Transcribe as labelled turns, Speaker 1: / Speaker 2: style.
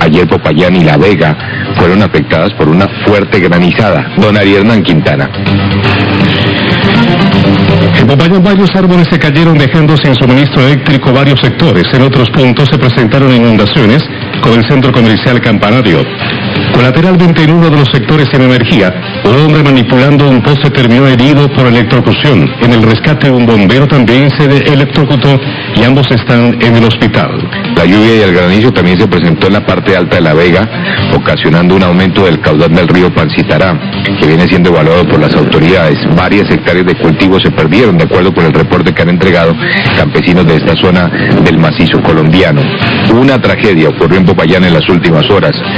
Speaker 1: Ayer Popayán y La Vega fueron afectadas por una fuerte granizada. Don Ari Hernán Quintana.
Speaker 2: En Popayán varios árboles se cayeron dejando sin suministro eléctrico varios sectores. En otros puntos se presentaron inundaciones con el centro comercial Campanario. Colateralmente en uno de los sectores sin energía, un hombre manipulando un poste terminó herido por electrocución. En el rescate un bombero también se electrocutó y ambos están en el hospital.
Speaker 1: La lluvia y el granizo también se presentó en la parte alta de La Vega, ocasionando un aumento del caudal del río Pancitará, que viene siendo evaluado por las autoridades. Varias hectáreas de cultivos se perdieron, de acuerdo con el reporte que han entregado campesinos de esta zona del macizo colombiano. Una tragedia ocurrió en Popayán en las últimas horas.